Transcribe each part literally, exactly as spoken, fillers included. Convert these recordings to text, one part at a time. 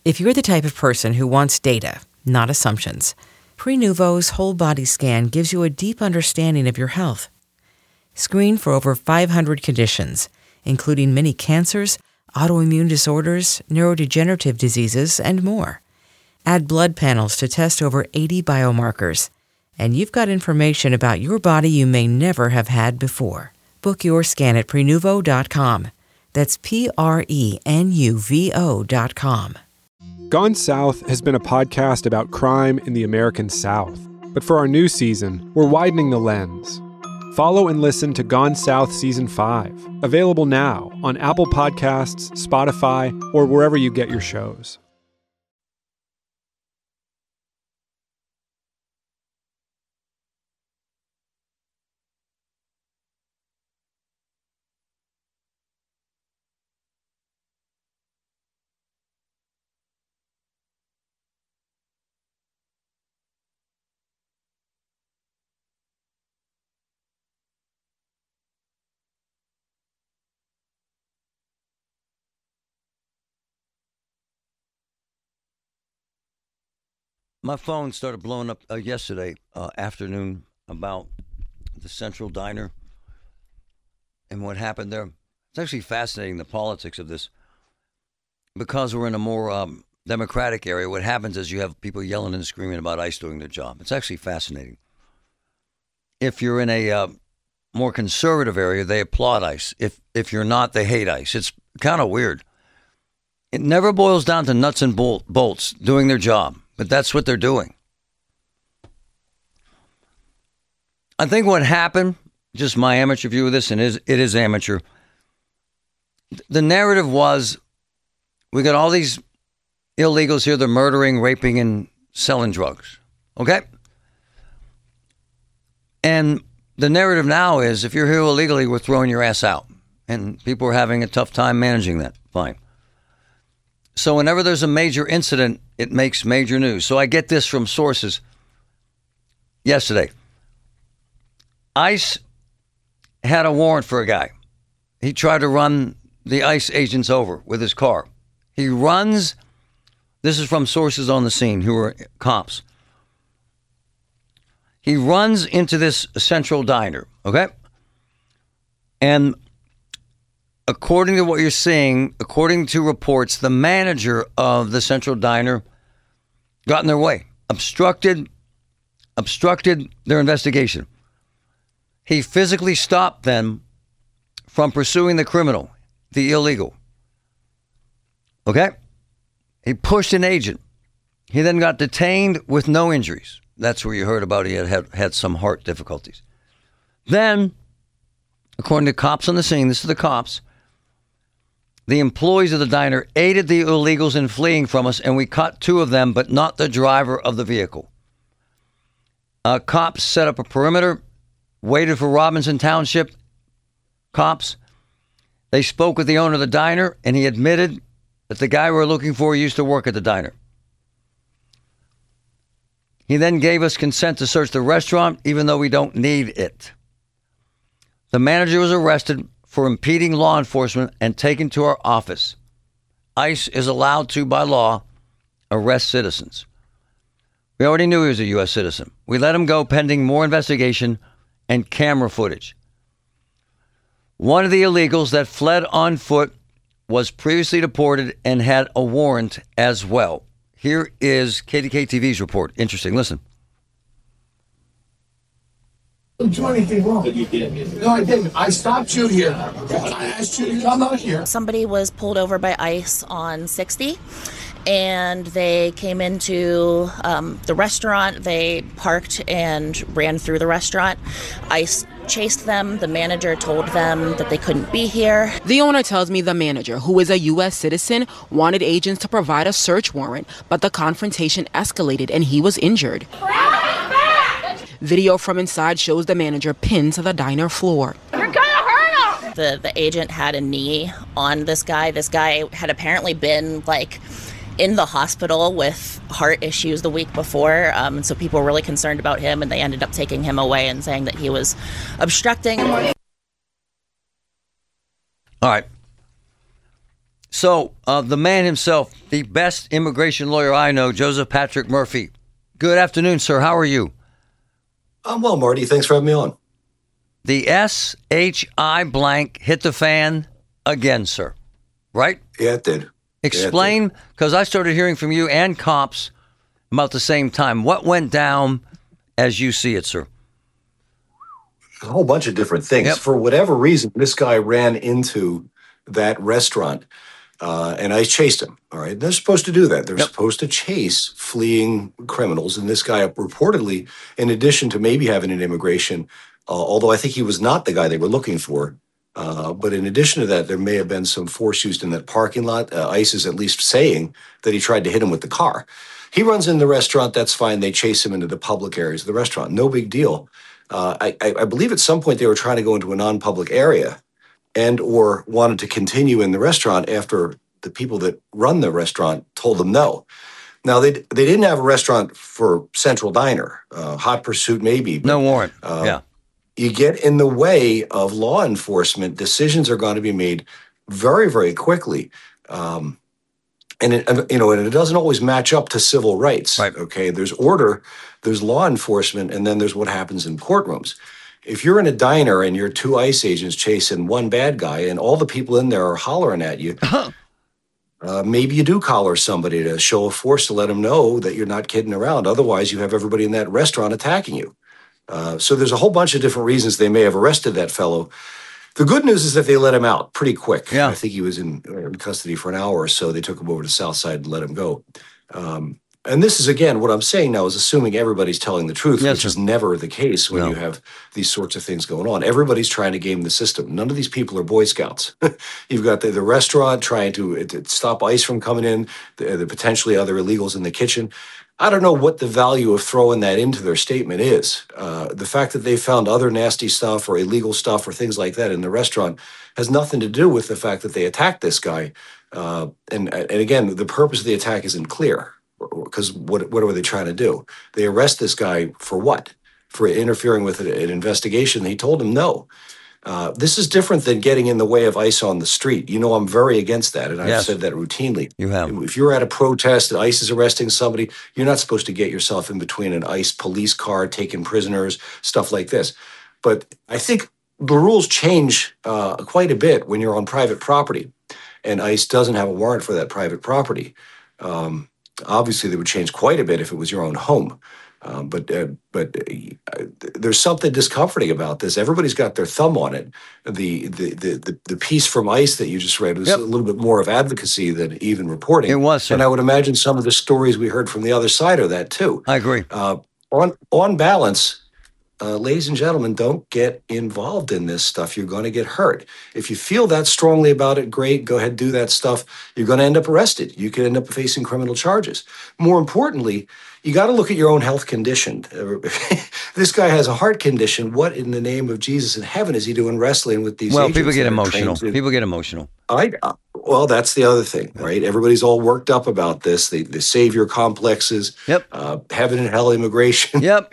If you're the type of person who wants data, not assumptions, Prenuvo's whole body scan gives you a deep understanding of your health. Screen for over five hundred conditions, including many cancers, autoimmune disorders, neurodegenerative diseases, and more. Add blood panels to test over eighty biomarkers, and you've got information about your body you may never have had before. Book your scan at Prenuvo dot com. That's P R E N U V O dot com. Gone South has been a podcast about crime in the American South. But for our new season, we're widening the lens. Follow and listen to Gone South Season five, available now on Apple Podcasts, Spotify, or wherever you get your shows. My phone started blowing up uh, yesterday uh, afternoon about the Central Diner and what happened there. It's actually fascinating, the politics of this. Because we're in a more um, democratic area, what happens is you have people yelling and screaming about ICE doing their job. It's actually fascinating. If you're in a uh, more conservative area, they applaud ICE. If, if you're not, they hate ICE. It's kind of weird. It never boils down to nuts and bolt, bolts doing their job. But that's what they're doing. I think what happened, just my amateur view of this, and it is, it is amateur, the narrative was, we got all these illegals here, they're murdering, raping, and selling drugs. Okay? And the narrative now is, if you're here illegally, we're throwing your ass out. And people are having a tough time managing that. Fine. So whenever there's a major incident, it makes major news. So I get this from sources yesterday. ICE had a warrant for a guy. He tried to run the ICE agents over with his car. He runs, this is from sources on the scene who are cops. He runs into this Central Diner, okay? And according to what you're seeing, according to reports, the manager of the Central Diner got in their way, obstructed, obstructed their investigation. He physically stopped them from pursuing the criminal, the illegal. Okay? He pushed an agent. He then got detained with no injuries. That's where you heard about he had had, had some heart difficulties. Then, according to cops on the scene, this is the cops, the employees of the diner aided the illegals in fleeing from us, and we caught two of them, but not the driver of the vehicle. Uh, cops set up a perimeter, waited for Robinson Township cops. They spoke with the owner of the diner, and he admitted that the guy we were looking for used to work at the diner. He then gave us consent to search the restaurant, even though we don't need it. The manager was arrested for impeding law enforcement and taken to our office. ICE is allowed to, by law, arrest citizens. We already knew he was a U S citizen. We let him go pending more investigation and camera footage. One of the illegals that fled on foot was previously deported and had a warrant as well. Here is K D K T V's report. Interesting. Listen. I didn't do anything wrong. But you did. No, I didn't. I stopped you here. I asked you to come out here. Somebody was pulled over by ICE on sixty, and they came into um, the restaurant. They parked and ran through the restaurant. ICE chased them. The manager told them that they couldn't be here. The owner tells me the manager, who is a U S citizen, wanted agents to provide a search warrant, but the confrontation escalated and he was injured. Video from inside shows the manager pinned to the diner floor. You're gonna hurt him! The, the agent had a knee on this guy. This guy had apparently been, like, in the hospital with heart issues the week before, um, and so people were really concerned about him, and they ended up taking him away and saying that he was obstructing. All right. So, uh, the man himself, the best immigration lawyer I know, Joseph Patrick Murphy. Good afternoon, sir. How are you? I'm well, Marty. Thanks for having me on. The S H I blank hit the fan again, sir. Right? Yeah, it did. Explain, because I started hearing from you and cops about the same time. What went down as you see it, sir? A whole bunch of different things. Yep. For whatever reason, this guy ran into that restaurant, uh, and I chased him. All right, they're supposed to do that. They're Yep. supposed to chase fleeing criminals. And this guy reportedly, in addition to maybe having an immigration, uh, although I think he was not the guy they were looking for, uh, but in addition to that, there may have been some force used in that parking lot. Uh, ICE is at least saying that he tried to hit him with the car. He runs in the restaurant. That's fine. They chase him into the public areas of the restaurant. No big deal. Uh, I, I believe at some point they were trying to go into a non-public area and or wanted to continue in the restaurant after the people that run the restaurant told them no. Now, they they didn't have a restaurant for Central Diner, uh, Hot Pursuit maybe. But, No warrant. uh, yeah. You get in the way of law enforcement, decisions are going to be made very, very quickly. Um, and, it, and, you know, and it doesn't always match up to civil rights. Right. Okay, there's order, there's law enforcement, and then there's what happens in courtrooms. If you're in a diner and you're two ICE agents chasing one bad guy and all the people in there are hollering at you, uh, maybe you do collar somebody to show a force to let them know that you're not kidding around. Otherwise, you have everybody in that restaurant attacking you. Uh, so there's a whole bunch of different reasons they may have arrested that fellow. The good news is that they let him out pretty quick. Yeah. I think he was in, in custody for an hour or so. They took him over to Southside and let him go. Um, and this is, again, what I'm saying now is assuming everybody's telling the truth, Yes, which sir. is never the case when No. you have these sorts of things going on. Everybody's trying to game the system. None of these people are Boy Scouts. You've got the, the restaurant trying to, to stop ICE from coming in, the, the potentially other illegals in the kitchen. I don't know what the value of throwing that into their statement is. Uh, the fact that they found other nasty stuff or illegal stuff or things like that in the restaurant has nothing to do with the fact that they attacked this guy. Uh, and, and again, the purpose of the attack isn't clear because what, what were they trying to do? They arrest this guy for what? For interfering with an, an investigation. He told them no. Uh, this is different than getting in the way of ICE on the street. You know, I'm very against that, and I've Yes. said that routinely. You have. If you're at a protest and ICE is arresting somebody, you're not supposed to get yourself in between an ICE police car, taking prisoners, stuff like this. But I think the rules change uh, quite a bit when you're on private property, and ICE doesn't have a warrant for that private property. Um, obviously, they would change quite a bit if it was your own home. Um, but uh, but uh, there's something discomforting about this. Everybody's got their thumb on it. The the the the, the piece from ICE that you just read was Yep. a little bit more of advocacy than even reporting. It was, sir. And I would imagine some of the stories we heard from the other side are that too. I agree. Uh, on on balance, uh, ladies and gentlemen, don't get involved in this stuff. You're going to get hurt. If you feel that strongly about it, great. Go ahead, do that stuff. You're going to end up arrested. You could end up facing criminal charges. More importantly, you got to look at your own health condition. This guy has a heart condition. What in the name of Jesus in heaven is he doing wrestling with these Well, agents people get that are emotional. trained to- People get emotional. I uh, well, that's the other thing, right? Everybody's all worked up about this. The the savior complexes. Yep. Uh, heaven and hell immigration. Yep.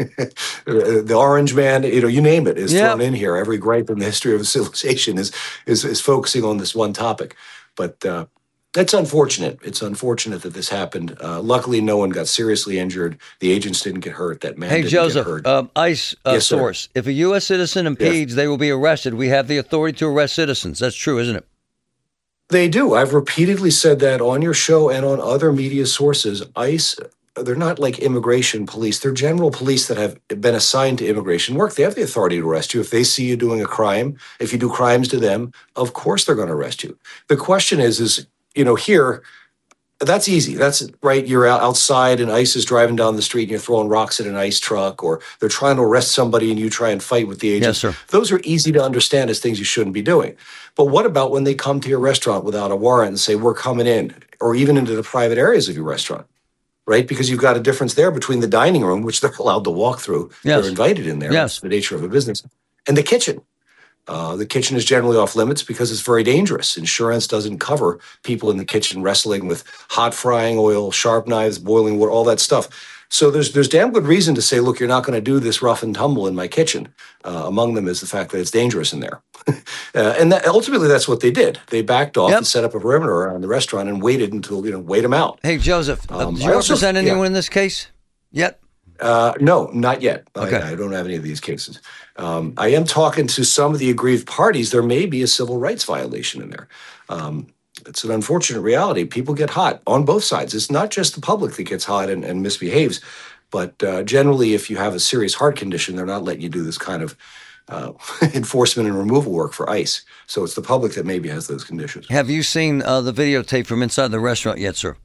The orange man, you know, you name it, is Yep. thrown in here. Every gripe in the history of a civilization is is is focusing on this one topic. But uh, it's unfortunate. It's unfortunate that this happened. Uh, luckily, no one got seriously injured. The agents didn't get hurt. That man Hey, didn't Joseph, get hurt. uh, ICE uh, Yes, sir. source. If a U S citizen impedes, they will be arrested. We have the authority to arrest citizens. That's true, isn't it? They do. I've repeatedly said that on your show and on other media sources. ICE, they're not like immigration police. They're general police that have been assigned to immigration work. They have the authority to arrest you. If they see you doing a crime, if you do crimes to them, of course they're going to arrest you. The question is, is, you know, here, that's easy. That's right. You're out outside and ICE is driving down the street and you're throwing rocks at an ICE truck, or they're trying to arrest somebody and you try and fight with the agents. Yes, sir. Those are easy to understand as things you shouldn't be doing. But what about when they come to your restaurant without a warrant and say, we're coming in, or even into the private areas of your restaurant, right? Because you've got a difference there between the dining room, which they're allowed to walk through. Yes. They're invited in there. Yes. It's the nature of a business. And the kitchen. Uh, the kitchen is generally off limits because it's very dangerous. Insurance doesn't cover people in the kitchen wrestling with hot frying oil, sharp knives, boiling water, all that stuff. So there's there's damn good reason to say, look, you're not going to do this rough and tumble in my kitchen. Uh, among them is the fact that it's dangerous in there. uh, and that, ultimately, that's what they did. They backed off Yep. and set up a perimeter around the restaurant and waited until, you know, wait them out. Hey, Joseph, uh, Um, did I you also- represent anyone yeah. in this case yet? Uh, no, not yet. Okay. I, I don't have any of these cases. Um, I am talking to some of the aggrieved parties. There may be a civil rights violation in there. Um, it's an unfortunate reality. People get hot on both sides. It's not just the public that gets hot and, and misbehaves, but uh, generally, if you have a serious heart condition, they're not letting you do this kind of uh, enforcement and removal work for ICE. So it's the public that maybe has those conditions. Have you seen uh, the videotape from inside the restaurant yet, sir?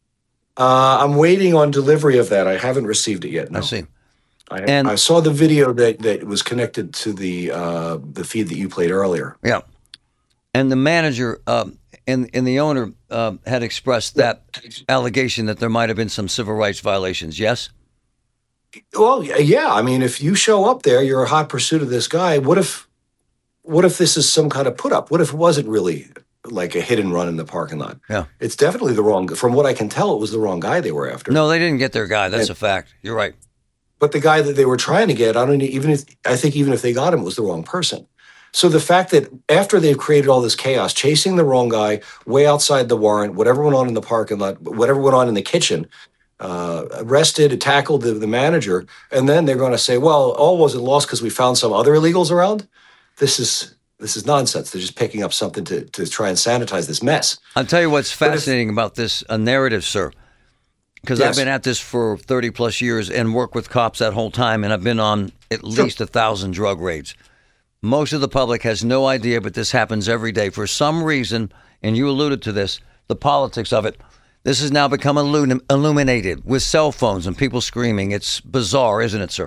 Uh, I'm waiting on delivery of that. I haven't received it yet. No. I see. I, And- I saw the video that, that was connected to the uh, the feed that you played earlier. Yeah. And the manager um, and, and the owner uh, had expressed that allegation that there might have been some civil rights violations, yes? Well, y- yeah. I mean, if you show up there, you're a hot pursuit of this guy. What if, what if this is some kind of put up? What if it wasn't really like a hit and run in the parking lot? Yeah. It's definitely the wrong. From what I can tell, it was the wrong guy they were after. No, they didn't get their guy. That's And- a fact. You're right. But the guy that they were trying to get, I don't even. If, I think even if they got him, it was the wrong person. So the fact that after they've created all this chaos, chasing the wrong guy way outside the warrant, whatever went on in the parking lot, whatever went on in the kitchen, uh, arrested, tackled the, the manager, and then they're going to say, "Well, all wasn't lost because we found some other illegals around." This is this is nonsense. They're just picking up something to to try and sanitize this mess. I'll tell you what's But if- fascinating about this uh, narrative, sir, because Yes. I've been at this for thirty plus years and worked with cops that whole time, and I've been on at Sure. least a thousand drug raids. Most of the public has no idea, but this happens every day. For some reason, and you alluded to this, the politics of it, this has now become illum- illuminated with cell phones and people screaming. It's bizarre, isn't it, sir?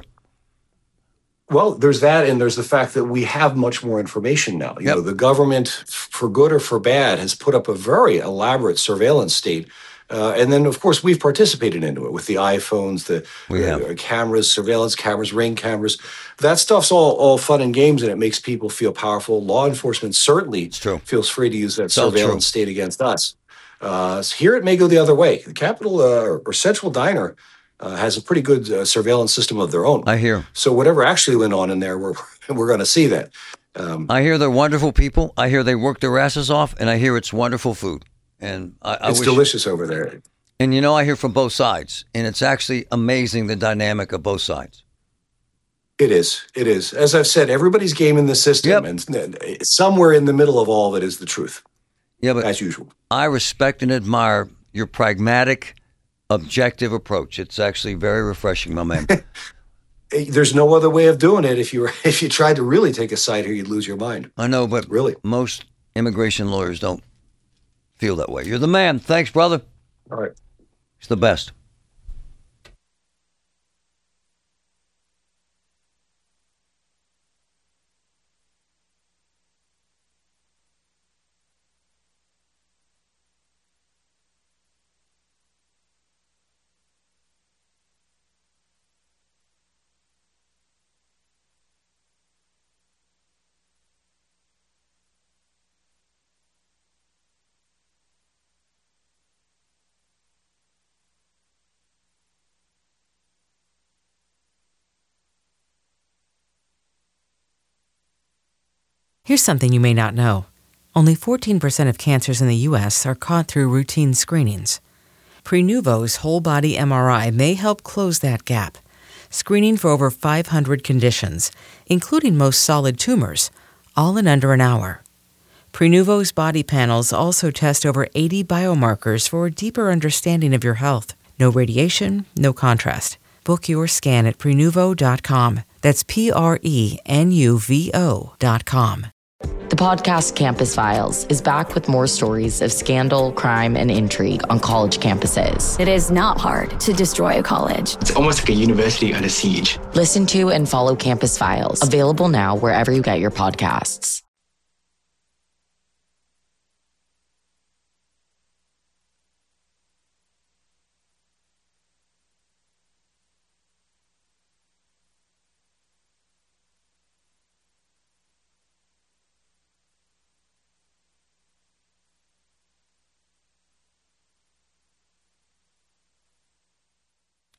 Well, there's that, and there's the fact that we have much more information now. You Yep. know, the government, f- for good or for bad, has put up a very elaborate surveillance state. Uh, and then, of course, we've participated into it with the iPhones, the We uh, have. cameras, surveillance cameras, ring cameras. That stuff's all, all fun and games, and it makes people feel powerful. Law enforcement certainly true. feels free to use that It's all true. surveillance state against us. Uh, so here it may go the other way. The Capitol uh, or Central Diner uh, has a pretty good uh, surveillance system of their own. I hear. So whatever actually went on in there, we're we're going to see that. Um, I hear they're wonderful people. I hear they work their asses off, and I hear it's wonderful food. And I, I it's wish, delicious over there. And you know, I hear from both sides, and it's actually amazing the dynamic of both sides. It is. It is. As I've said, everybody's game in the system, Yep. and uh, somewhere in the middle of all of it is the truth, Yeah, but as usual. I respect and admire your pragmatic, objective approach. It's actually very refreshing, my man. Eh, There's no other way of doing it. If you were, if you tried to really take a side here, you'd lose your mind. I know, but Really. most immigration lawyers don't feel that way. You're the man. Thanks, brother. All right. He's the best. Here's something you may not know. Only fourteen percent of cancers in the U S are caught through routine screenings. Prenuvo's whole body M R I may help close that gap, screening for over five hundred conditions, including most solid tumors, all in under an hour. Prenuvo's body panels also test over eighty biomarkers for a deeper understanding of your health. No radiation, no contrast. Book your scan at prenuvo dot com. That's P R E N U V O dot com. The podcast Campus Files is back with more stories of scandal, crime, and intrigue on college campuses. It is not hard to destroy a college. It's almost like a university under siege. Listen to and follow Campus Files, available now wherever you get your podcasts.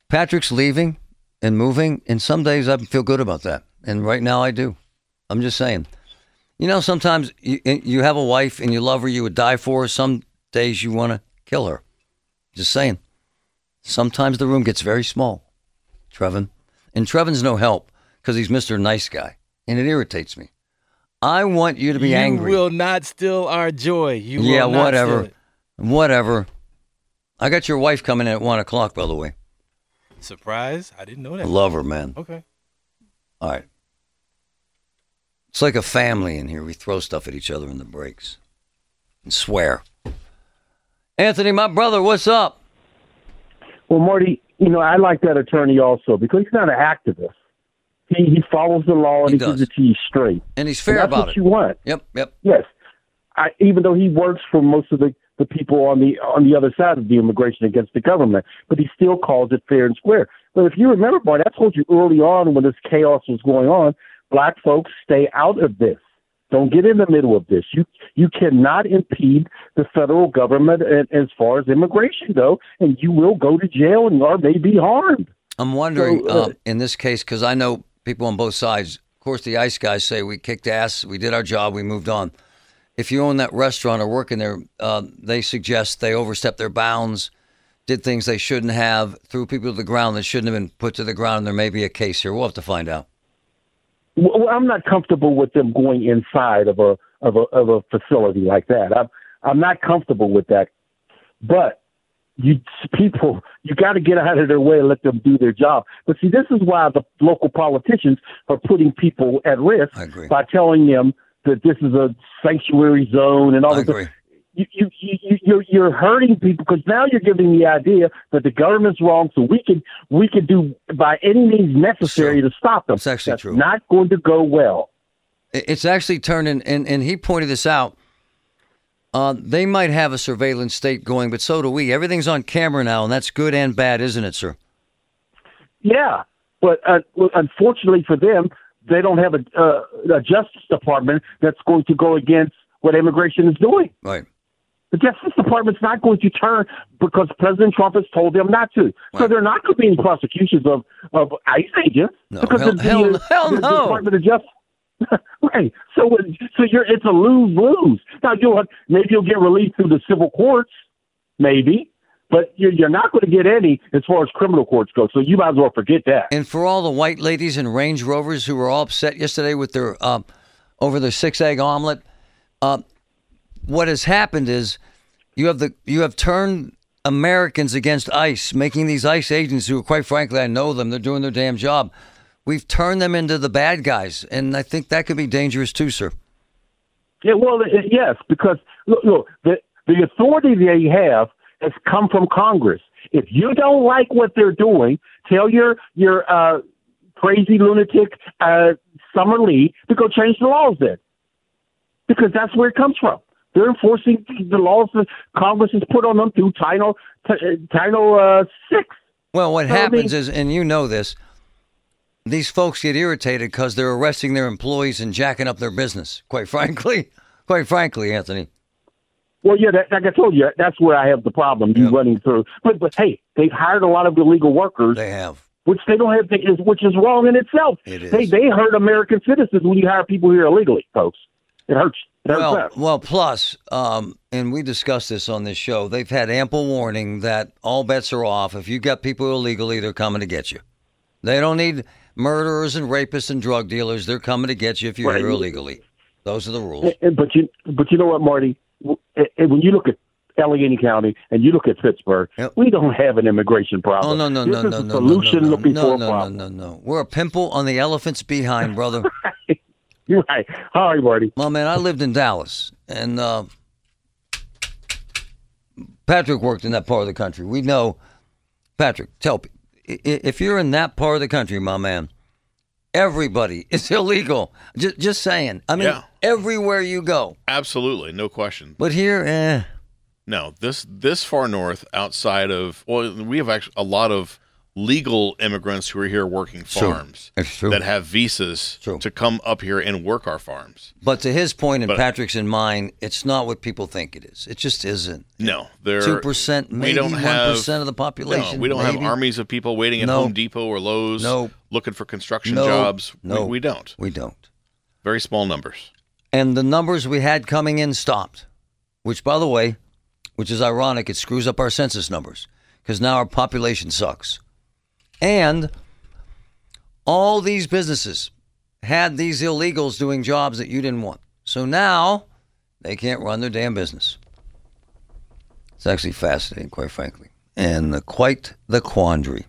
Patrick's leaving and moving, and some days I feel good about that. And right now I do. I'm just saying. You know, sometimes you, you have a wife and you love her, you would die for her. Some days you want to kill her. Just saying. Sometimes the room gets very small, Trevin. And Trevin's no help because he's Mister Nice Guy, and it irritates me. I want you to be you angry. You will not steal our joy. You will yeah, not whatever. steal it. Whatever. I got your wife coming in at one o'clock, by the way. Surprise? I didn't know that. I love her, man. Okay. All right. It's like a family in here. We throw stuff at each other in the breaks and swear. Anthony, my brother, what's up? Well, Marty, you know, I like that attorney also because he's not an activist. He he follows the law and he, he gives it to you straight. And he's fair and that's about what it. You want. Yep, yep. Yes. I, even though he works for most of the, the people on the on the other side of the immigration against the government, but he still calls it fair and square. But if you remember, Marty, I told you early on when this chaos was going on, black folks stay out of this. Don't get in the middle of this. You you cannot impede the federal government as far as immigration go, and you will go to jail and or may be harmed. I'm wondering So, uh, uh, in this case, because I know people on both sides. Of course, the ICE guys say we kicked ass, we did our job, we moved on. If you own that restaurant or work in there, uh, they suggest they overstepped their bounds, did things they shouldn't have, threw people to the ground that shouldn't have been put to the ground. And there may be a case here. We'll have to find out. Well, I'm not comfortable with them going inside of a of a of a facility like that. I'm I'm not comfortable with that. But you people, you got to get out of their way and let them do their job. But see, this is why the local politicians are putting people at risk by telling them that this is a sanctuary zone and all I this. agree. You, you, you, you're, you're hurting people because now you're giving the idea that the government's wrong, so we can we can do by any means necessary to stop them. It's actually That's true. not going to go well. It's actually turning, and, and he pointed this out. Uh, they might have a surveillance state going, but so do we. Everything's on camera now, and that's good and bad, isn't it, sir? Yeah, but uh, well, unfortunately for them, they don't have a, uh, a Justice Department that's going to go against what immigration is doing. Right. The Justice Department's not going to turn because President Trump has told them not to. So there are not going to be any prosecutions of, of ICE agents. No, because hell- the, hell- the, hell the no. Department of Justice. Right. So when- so you're it's a lose lose. Now you'll maybe you'll get relief through the civil courts, maybe, but you're you're not going to get any as far as criminal courts go. So you might as well forget that. And for all the white ladies in Range Rovers who were all upset yesterday with their uh, over their six egg omelet, uh, what has happened is you have the you have turned Americans against ICE, making these ICE agents who, quite frankly, I know them, they're doing their damn job. We've turned them into the bad guys, and I think that could be dangerous too, sir. Yeah, well, uh, yes, because look, look the the authority they have has come from Congress. If you don't like what they're doing, tell your your uh, crazy lunatic uh, Summer Lee to go change the laws then, because that's where it comes from. They're enforcing the laws that Congress has put on them through Title t- Title uh, Six. Well, what So, I happens mean- is, and you know this, these folks get irritated because they're arresting their employees and jacking up their business. Quite frankly, quite frankly, Anthony. Well, yeah, that, like I told you, that's where I have the problem. You running through, but but hey, they've hired a lot of illegal workers. They have, which they don't have, to, which is wrong in itself. It is. They they hurt American citizens when you hire people here illegally, folks. It hurts. It hurts Well, us. well, plus, um, and we discussed this on this show, they've had ample warning that all bets are off. If you got people illegally, they're coming to get you. They don't need murderers and rapists and drug dealers. They're coming to get you if you're Right. here illegally. Those are the rules. And- and- but you but you know what, Marty? W- and when you look at Allegheny County and you look at Pittsburgh, we don't have an immigration problem. Oh, no, no, this no, is no, a no, solution no, no, looking no, for a no, problem. no, no, no. We're a pimple on the elephant's behind, brother. You're right. All right, Marty. Well, man, I lived in Dallas, and uh, Patrick worked in that part of the country. We know, Patrick, tell me, i- if you're in that part of the country, my man, everybody is illegal. Just, just saying. I mean, Yeah. everywhere you go. Absolutely, no question. But here, eh. No, this this far north, outside of well, we have actually a lot of legal immigrants who are here working farms It's true. that have visas True. to come up here and work our farms. But to his point and But- Patrick's and mine, it's not what people think it is. It just isn't. No, they're two percent, maybe we don't one have, percent of the population. No, we don't maybe. have armies of people waiting at No. Home Depot or Lowe's No. looking for construction No. jobs. No. We, we don't. We don't. Very small numbers. And the numbers we had coming in stopped, which, by the way, which is ironic, it screws up our census numbers because now our population sucks. And all these businesses had these illegals doing jobs that you didn't want. So now they can't run their damn business. It's actually fascinating, quite frankly, and the, quite the quandary.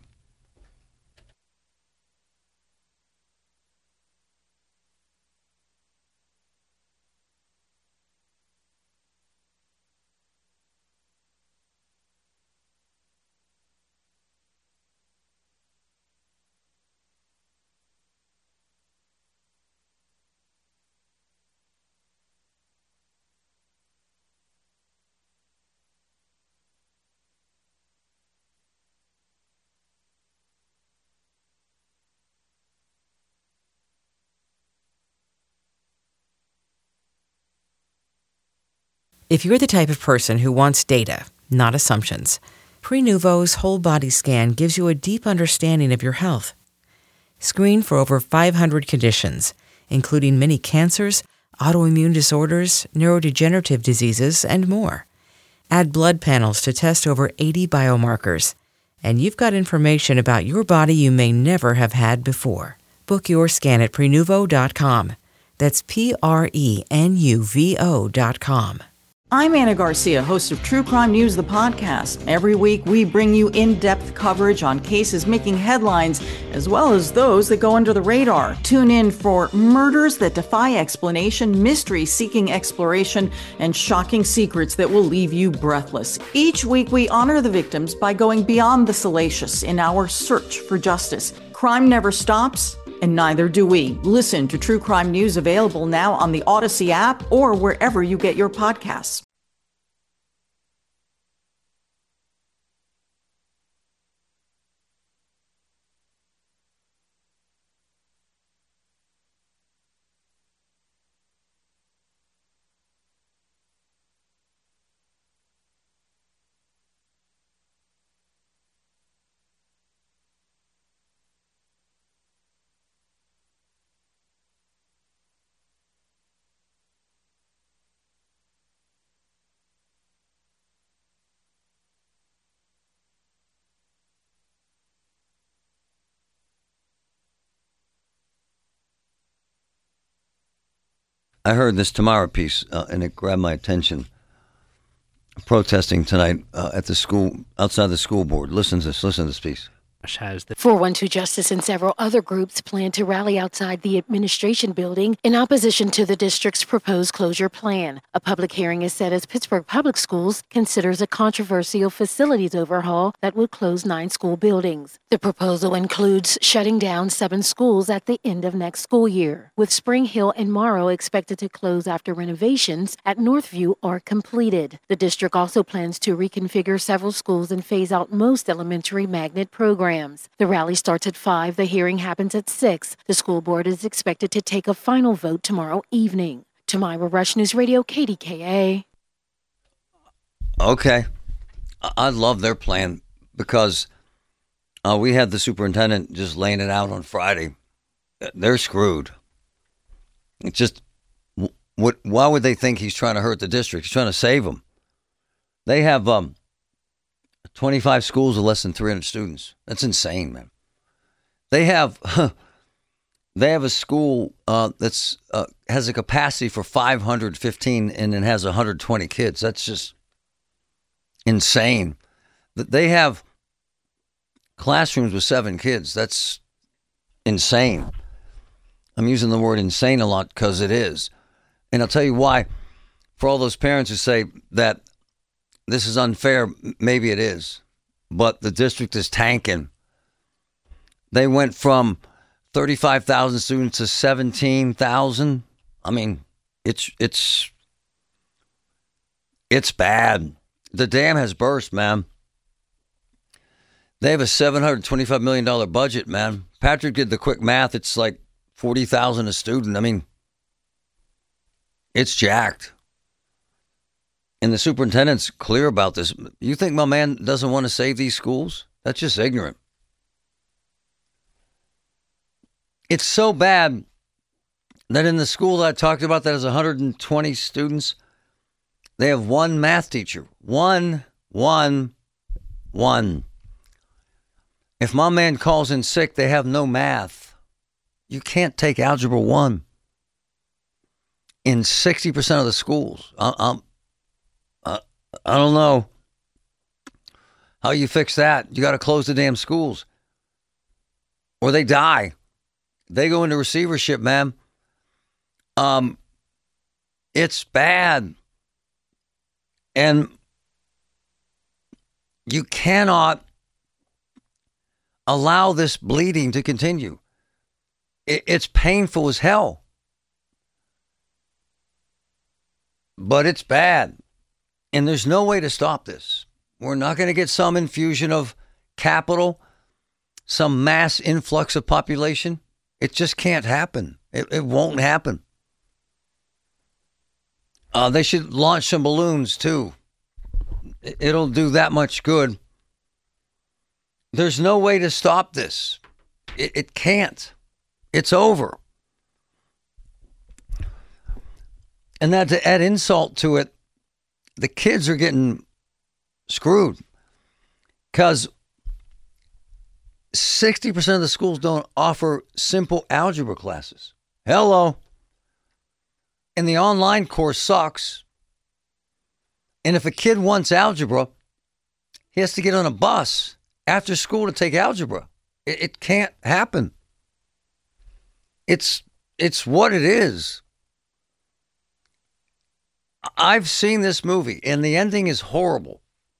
If you're the type of person who wants data, not assumptions, Prenuvo's whole body scan gives you a deep understanding of your health. Screen for over five hundred conditions, including many cancers, autoimmune disorders, neurodegenerative diseases, and more. Add blood panels to test over eighty biomarkers, and you've got information about your body you may never have had before. Book your scan at Prenuvo dot com. That's P R E N U V O dot com. I'm Anna Garcia, host of True Crime News, the podcast. Every week, we bring you in-depth coverage on cases making headlines, as well as those that go under the radar. Tune in for murders that defy explanation, mysteries seeking exploration, and shocking secrets that will leave you breathless. Each week, we honor the victims by going beyond the salacious in our search for justice. Crime never stops, and neither do we. Listen to True Crime News, available now on the Odyssey app or wherever you get your podcasts. I heard this Tamara piece, uh, and it grabbed my attention. Protesting tonight uh, at the school, outside the school board. Listen to this. Listen to this piece. four one two Justice and several other groups plan to rally outside the administration building in opposition to the district's proposed closure plan. A public hearing is set as Pittsburgh Public Schools considers a controversial facilities overhaul that would close nine school buildings. The proposal includes shutting down seven schools at the end of next school year, with Spring Hill and Morrow expected to close after renovations at Northview are completed. The district also plans to reconfigure several schools and phase out most elementary magnet programs. The rally starts at five. The hearing happens at six. The school board is expected to take a final vote tomorrow evening. Tamira Rush News Radio, K D K A. Okay. I I love their plan because uh, we had the superintendent just laying it out on Friday. They're screwed. It's just, what? Why would they think he's trying to hurt the district? He's trying to save them. They have um. twenty-five schools with less than three hundred students. That's insane, man. They have they have a school uh, that's uh, has a capacity for five hundred fifteen and it has one hundred twenty kids. That's just insane. They have classrooms with seven kids. That's insane. I'm using the word insane a lot because it is. And I'll tell you why. For all those parents who say that this is unfair, maybe it is, but the district is tanking. They went from thirty-five thousand students to seventeen thousand. I mean, it's it's it's bad. The dam has burst, man. They have a seven hundred twenty-five million dollars budget, man. Patrick did the quick math. It's like forty thousand dollars a student. I mean, it's jacked. And the superintendent's clear about this. You think my man doesn't want to save these schools? That's just ignorant. It's so bad that in the school that I talked about that has one hundred twenty students, they have one math teacher. One, one, one. If my man calls in sick, they have no math. You can't take Algebra one in sixty percent of the schools. I, I'm, I, I don't know how you fix that. You got to close the damn schools or they die. They go into receivership, man. Um, it's bad. And you cannot allow this bleeding to continue. It, it's painful as hell. But it's bad. And there's no way to stop this. We're not going to get some infusion of capital, some mass influx of population. It just can't happen. It, it won't happen. Uh, they should launch some balloons, too. It, it'll do that much good. There's no way to stop this. It, it can't. It's over. And that to add insult to it, the kids are getting screwed because sixty percent of the schools don't offer simple algebra classes. Hello. And the online course sucks. And if a kid wants algebra, he has to get on a bus after school to take algebra. It, it can't happen. It's it's what it is. I've seen this movie, and the ending is horrible.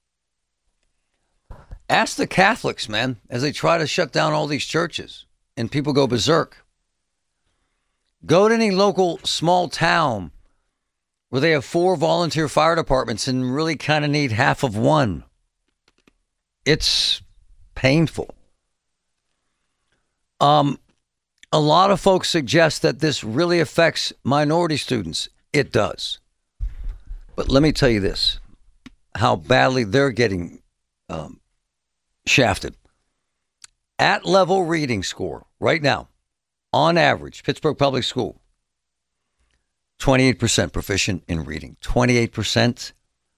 Ask the Catholics, man, as they try to shut down all these churches, and people go berserk. Go to any local small town where they have four volunteer fire departments and really kind of need half of one. It's painful. Um, a lot of folks suggest that this really affects minority students. It does. But let me tell you this, how badly they're getting um, shafted. At level reading score right now, on average, Pittsburgh Public School, twenty-eight percent proficient in reading. twenty-eight percent.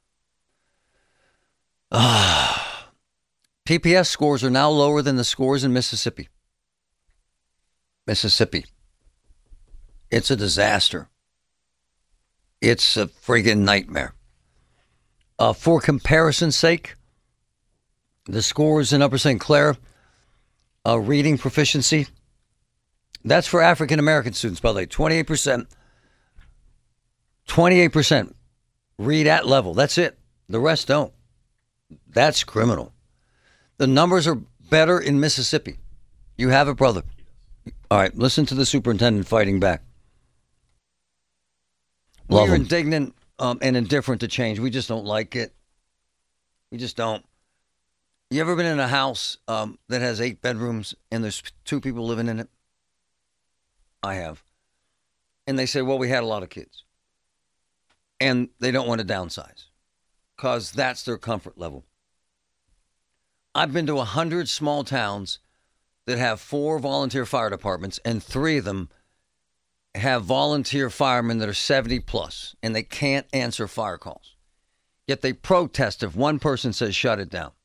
Ah. P P S scores are now lower than the scores in Mississippi. Mississippi. It's a disaster. It's a friggin' nightmare. Uh, for comparison's sake, the scores in Upper Saint Clair, uh, reading proficiency, that's for African American students, by the way, twenty-eight percent. twenty-eight percent read at level. That's it. The rest don't. That's criminal. The numbers are better in Mississippi. You have it, brother. All right, listen to the superintendent fighting back. Love We're him. indignant um, and indifferent to change. We just don't like it. We just don't. You ever been in a house um, that has eight bedrooms and there's two people living in it? I have. And they say, well, we had a lot of kids. And they don't want to downsize because that's their comfort level. I've been to one hundred small towns that have four volunteer fire departments, and three of them have volunteer firemen that are seventy plus, and they can't answer fire calls. Yet they protest if one person says shut it down.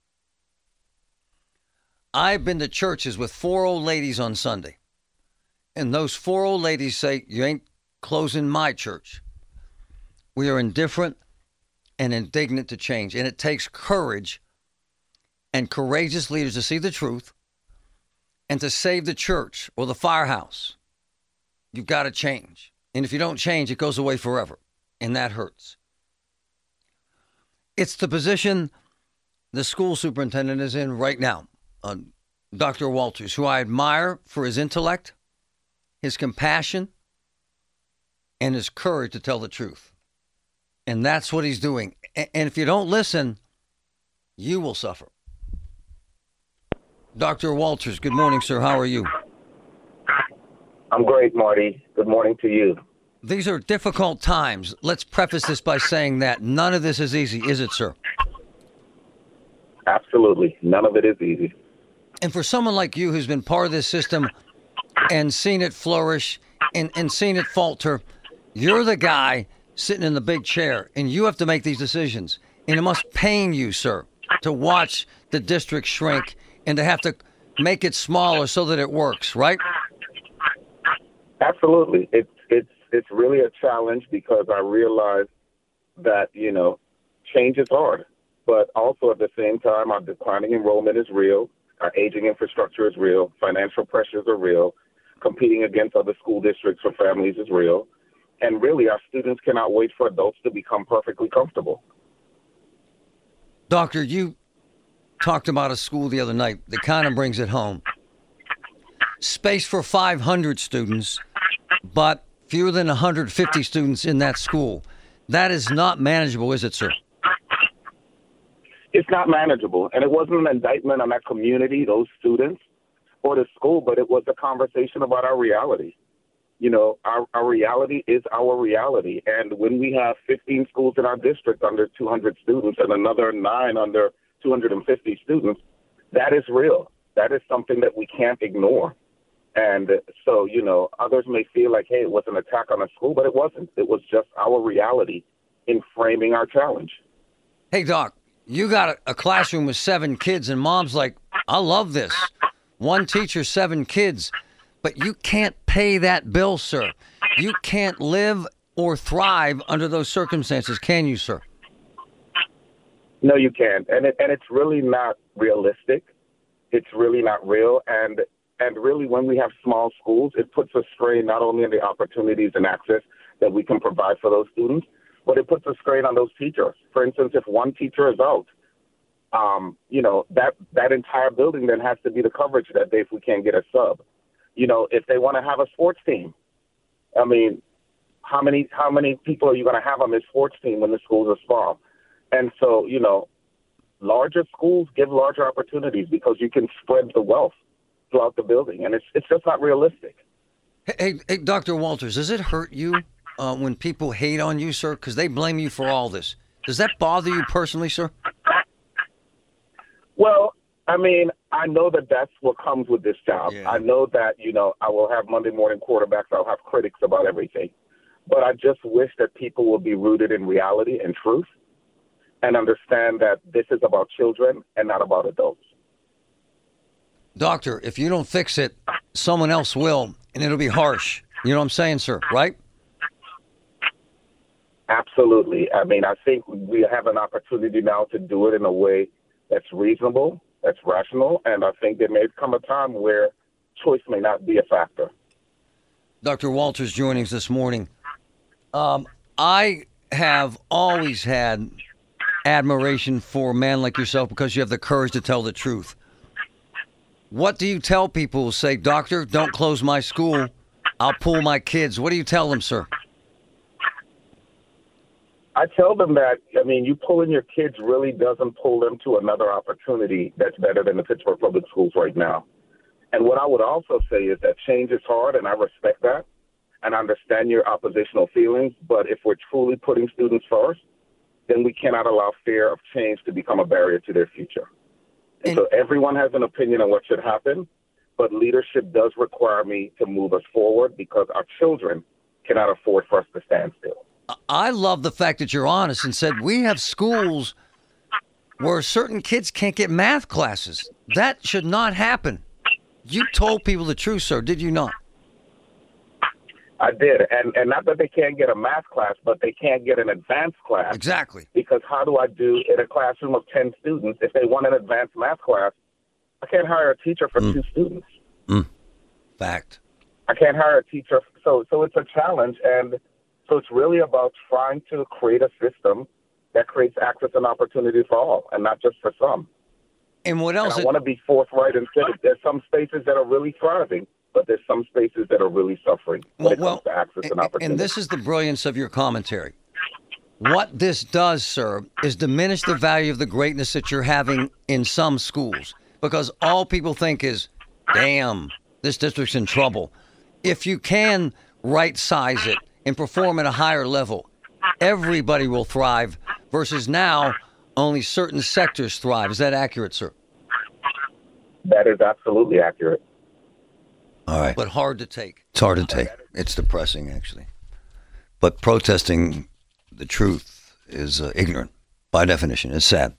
I've been to churches with four old ladies on Sunday, and those four old ladies say, you ain't closing my church. We are indifferent and indignant to change, and it takes courage and courageous leaders to see the truth and to save the church or the firehouse. You've got to change. And if you don't change, it goes away forever. And that hurts. It's the position the school superintendent is in right now, uh, Doctor Walters, who I admire for his intellect, his compassion, and his courage to tell the truth. And that's what he's doing. And if you don't listen, you will suffer. Doctor Walters, good morning, sir. How are you? I'm great, Marty. Good morning to you. These are difficult times. Let's preface this by saying that none of this is easy, is it, sir? Absolutely. None of it is easy. And for someone like you who's been part of this system and seen it flourish and, and seen it falter, you're the guy sitting in the big chair, and you have to make these decisions. And it must pain you, sir, to watch the district shrink and to have to make it smaller so that it works, right? Absolutely. It's it's it's really a challenge because I realize that, you know, change is hard. But also at the same time, our declining enrollment is real. Our aging infrastructure is real. Financial pressures are real. Competing against other school districts for families is real. And really, our students cannot wait for adults to become perfectly comfortable. Doctor, you talked about a school the other night that kind of brings it home. Space for five hundred students, but fewer than one hundred fifty students in that school. That is not manageable, is it, sir? It's not manageable. And it wasn't an indictment on that community, those students, or the school, but it was a conversation about our reality. You know, our, our reality is our reality. And when we have fifteen schools in our district under two hundred students and another nine under two hundred fifty students, that is real. That is something that we can't ignore. And so, you know, others may feel like, hey, it was an attack on a school, but it wasn't. It was just our reality in framing our challenge. Hey, Doc, you got a, a classroom with seven kids, and mom's like, I love this. One teacher, seven kids. But you can't pay that bill, sir. You can't live or thrive under those circumstances, can you, sir? No, you can't. And it, and it's really not realistic. It's really not real. And and really, when we have small schools, it puts a strain not only on the opportunities and access that we can provide for those students, but it puts a strain on those teachers. For instance, if one teacher is out, um, you know, that, that entire building then has to be the coverage that day if we can't get a sub. You know, if they want to have a sports team, I mean, how many how many people are you going to have on this sports team when the schools are small? And so, you know, larger schools give larger opportunities because you can spread the wealth throughout the building, and it's it's just not realistic. Hey, hey, hey Doctor Walters, does it hurt you uh, when people hate on you, sir, because they blame you for all this? Does that bother you personally, sir? Well, I mean, I know that that's what comes with this job. Yeah. I know that, you know, I will have Monday morning quarterbacks. I'll have critics about everything. But I just wish that people will be rooted in reality and truth and understand that this is about children and not about adults. Doctor, if you don't fix it, someone else will, and it'll be harsh. You know what I'm saying, sir, right? Absolutely. I mean, I think we have an opportunity now to do it in a way that's reasonable, that's rational, and I think there may come a time where choice may not be a factor. Doctor Walters joining us this morning. Um, I have always had admiration for a man like yourself because you have the courage to tell the truth. What do you tell people who say, Doctor, don't close my school, I'll pull my kids? What do you tell them, sir? I tell them that, I mean, you pulling your kids really doesn't pull them to another opportunity that's better than the Pittsburgh Public Schools right now. And what I would also say is that change is hard, and I respect that, and I understand your oppositional feelings, but if we're truly putting students first, then we cannot allow fear of change to become a barrier to their future. And so everyone has an opinion on what should happen, but leadership does require me to move us forward because our children cannot afford for us to stand still. I love the fact that you're honest and said we have schools where certain kids can't get math classes. That should not happen. You told people the truth, sir, did you not? I did. And and not that they can't get a math class, but they can't get an advanced class. Exactly. Because how do I do in a classroom of ten students, if they want an advanced math class, I can't hire a teacher for mm. two students. Mm. Fact. I can't hire a teacher. So, so it's a challenge. And so it's really about trying to create a system that creates access and opportunity for all and not just for some. And what else? And I want to be forthright and say that there's some spaces that are really thriving, but there's some spaces that are really suffering when well, it comes well, to access and opportunity. And this is the brilliance of your commentary. What this does, sir, is diminish the value of the greatness that you're having in some schools. because all people think is, damn, this district's in trouble. If you can right size it and perform at a higher level, everybody will thrive versus now only certain sectors thrive. Is that accurate, sir? That is absolutely accurate. All right. But hard to take. It's hard to take. It's depressing, actually. But protesting the truth is uh, ignorant by definition. It's sad.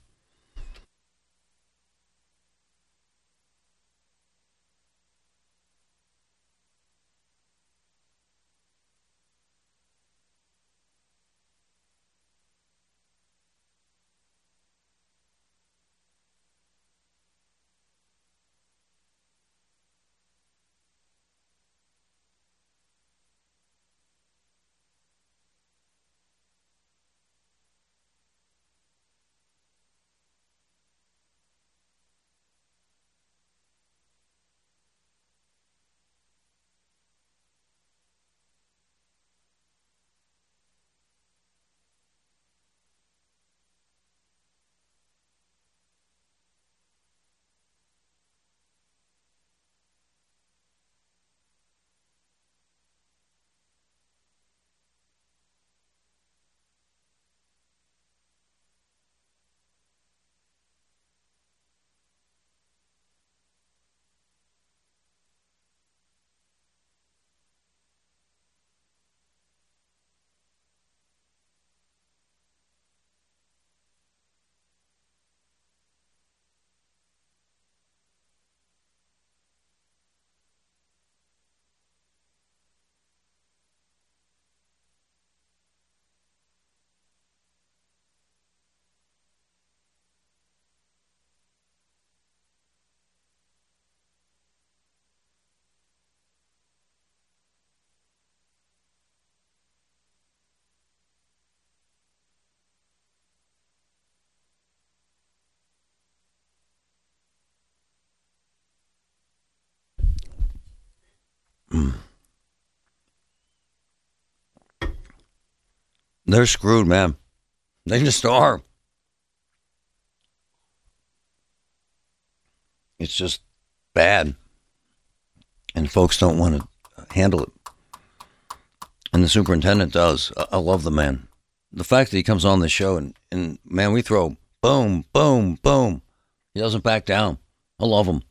They're screwed, man. They just are. It's just bad. And folks don't want to handle it. And the superintendent does. I, I love the man. The fact that he comes on the show and, and, man, we throw boom, boom, boom. He doesn't back down. I love him.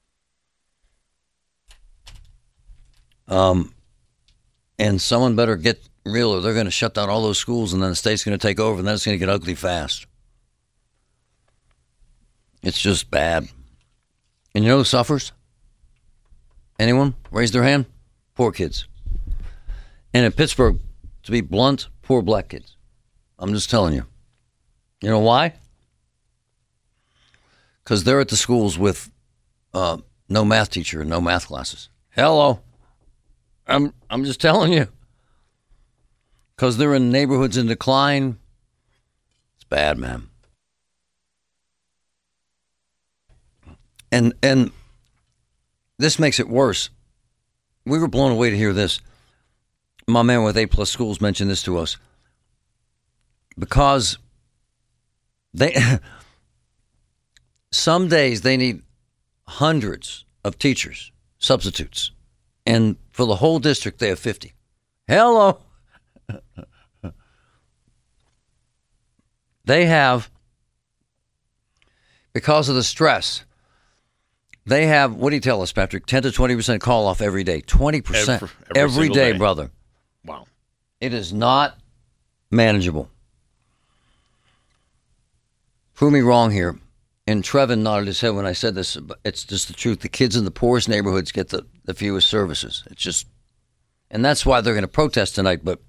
Um, and someone better get real or they're going to shut down all those schools and then the state's going to take over and then it's going to get ugly fast. It's just bad. And you know who suffers? Anyone? Raise their hand? Poor kids. And in Pittsburgh, to be blunt, poor black kids. I'm just telling you. You know why? Because they're at the schools with uh, no math teacher and no math classes. Hello. I'm I'm just telling you. Because they're in neighborhoods in decline. It's bad, man. And and this makes it worse. We were blown away to hear this. My man with A-plus schools mentioned this to us. Because they some days they need hundreds of teachers, substitutes. And for the whole district, they have fifty. Hello. They have, because of the stress, they have, what do you tell us, Patrick? ten to twenty percent call off every day. twenty percent every, every, every day, day, brother. Wow. It is not manageable. Prove me wrong here. And Trevin nodded his head when I said this, but it's just the truth. The kids in the poorest neighborhoods get the, the fewest services. It's just, and that's why they're going to protest tonight. But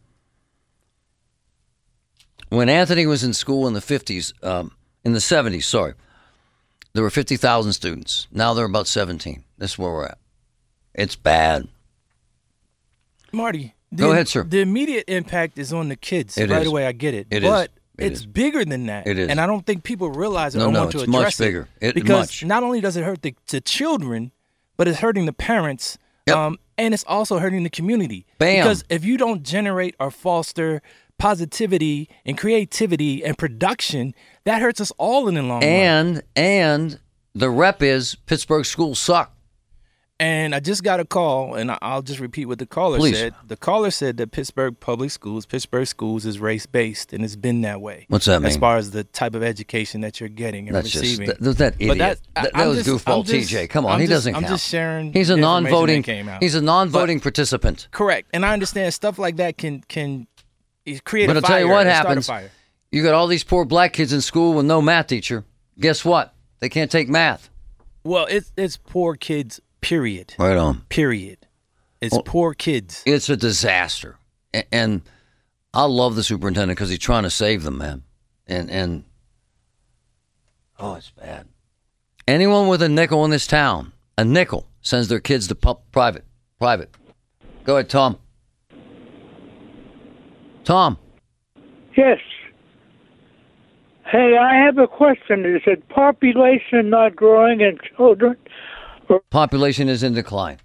when Anthony was in school in the fifties, um, in the seventies, sorry, there were fifty thousand students. Now there are about seventeen. This is where we're at. It's bad. Marty. The, Go ahead, sir. The immediate impact is on the kids. It right is. away, I get it. It but is. It it's is. bigger than that. It is. And I don't think people realize it No, or no, want to it's address much bigger. it. It- because much. not only does it hurt the, the children, but it's hurting the parents. Yep. Um, and it's also hurting the community. Bam. Because if you don't generate or foster positivity and creativity and production, that hurts us all in the long run. And and the rep is Pittsburgh schools suck. And I just got a call, and I'll just repeat what the caller Please. said. The caller said that Pittsburgh public schools, Pittsburgh schools is race-based, and it's been that way. What's that mean? As far as the type of education that you're getting and That's receiving. just that, that idiot. But that, that, I- that I'm was just- goofball I'm just- T J. Come on, I'm he just- doesn't I'm count. just sharing He's a the information non-voting. that came out. He's a non-voting participant. Correct. And I understand stuff like that can can create But a I'll fire. tell you what and start a happens. fire. You got all these poor black kids in school with no math teacher. Guess what? They can't take math. Well, it's it's poor kids. Period. Right on. Period. It's Well, poor kids. It's a disaster. A- And I love the superintendent because he's trying to save them, man. And, and oh, it's bad. Anyone with a nickel in this town, a nickel, sends their kids to pu- private. Private. Go ahead, Tom. Tom. Yes. Hey, I have a question. Is it population not growing in children? Population is in decline.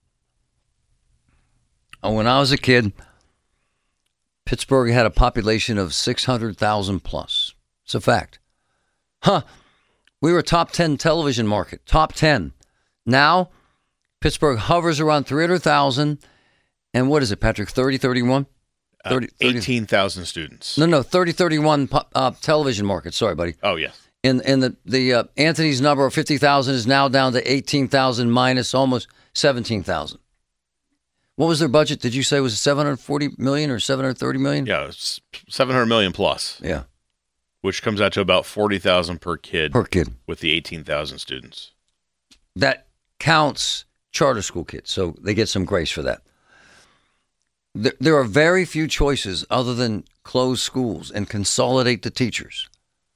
Uh, When I was a kid, Pittsburgh had a population of six hundred thousand plus. It's a fact. Huh. We were top ten television market. Top ten. Now, Pittsburgh hovers around three hundred thousand. And what is it, Patrick? thirty, thirty-one? Uh, thirty, thirty eighteen thousand students. No, no, thirty, thirty-one po- uh, television market. Sorry, buddy. Oh, yeah. And, and the, the uh, Anthony's number of fifty thousand is now down to eighteen thousand minus almost seventeen thousand. What was their budget? Did you say it was seven hundred forty million or seven hundred thirty million? Yeah, it's seven hundred million plus. Yeah. Which comes out to about forty thousand per kid. Per kid. With the eighteen thousand students. That counts charter school kids, so they get some grace for that. There, there are very few choices other than close schools and consolidate the teachers.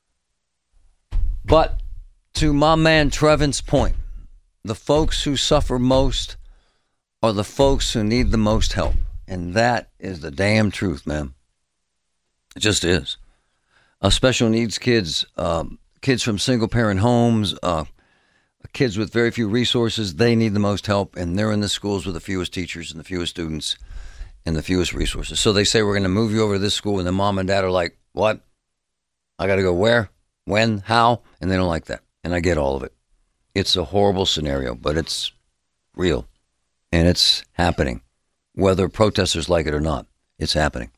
But to my man Trevin's point, the folks who suffer most are the folks who need the most help. And that is the damn truth, man. It just is. Uh, special needs kids, um, kids from single-parent homes, uh, kids with very few resources, they need the most help, and they're in the schools with the fewest teachers and the fewest students and the fewest resources. So they say, we're going to move you over to this school, and then mom and dad are like, what? I got to go where? When? How? And they don't like that. And I get all of it. It's a horrible scenario, but it's real. And it's happening. Whether protesters like it or not, it's happening.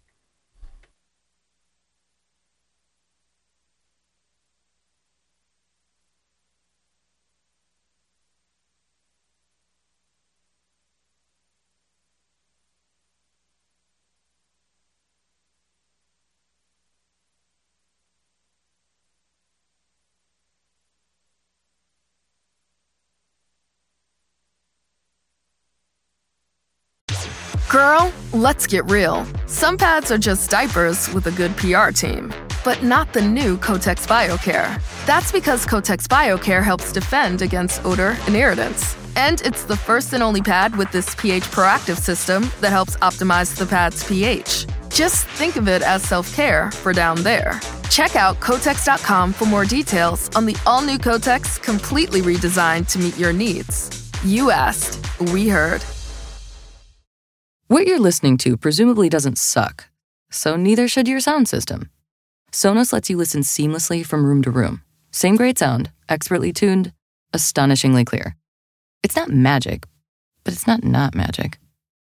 Girl, let's get real. Some pads are just diapers with a good P R team, but not the new Kotex BioCare. That's because Kotex BioCare helps defend against odor and irritants. And it's the first and only pad with this pH proactive system that helps optimize the pad's pH. Just think of it as self-care for down there. Check out Kotex dot com for more details on the all-new Kotex, completely redesigned to meet your needs. You asked, we heard. What you're listening to presumably doesn't suck, so neither should your sound system. Sonos lets you listen seamlessly from room to room. Same great sound, expertly tuned, astonishingly clear. It's not magic, but it's not not magic.